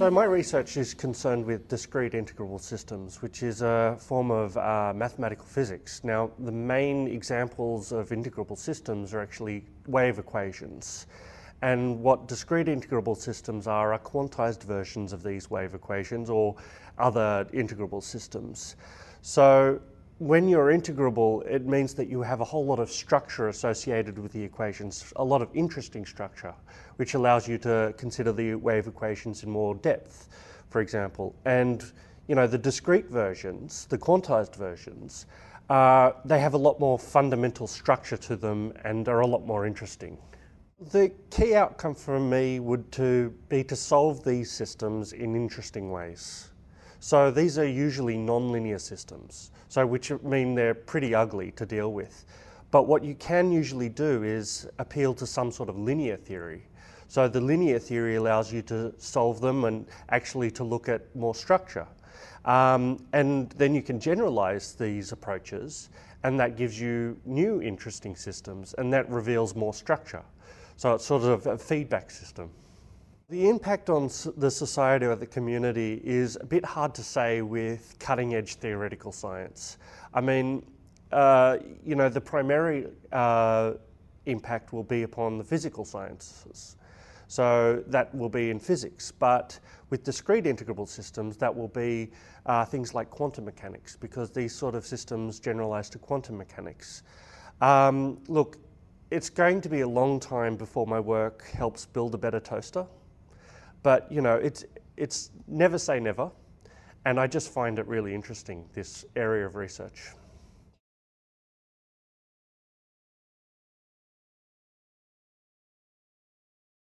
So my research is concerned with discrete integrable systems, which is a form of mathematical physics. Now, the main examples of integrable systems are actually wave equations. And what discrete integrable systems are quantized versions of these wave equations or other integrable systems. So when you're integrable, it means that you have a whole lot of structure associated with the equations, a lot of interesting structure, which allows you to consider the wave equations in more depth, for example. And the discrete versions, the quantized versions, they have a lot more fundamental structure to them and are a lot more interesting. The key outcome for me would be to solve these systems in interesting ways. So these are usually nonlinear systems, which mean they're pretty ugly to deal with. But what you can usually do is appeal to some sort of linear theory. So the linear theory allows you to solve them and actually to look at more structure. And then you can generalize these approaches, and that gives you new interesting systems, and that reveals more structure. So it's sort of a feedback system. The impact on the society or the community is a bit hard to say with cutting-edge theoretical science. I mean, the primary impact will be upon the physical sciences. So that will be in physics, but with discrete integrable systems, that will be things like quantum mechanics, because these sort of systems generalize to quantum mechanics. Look, it's going to be a long time before my work helps build a better toaster. But it's never say never, and I just find it really interesting, this area of research.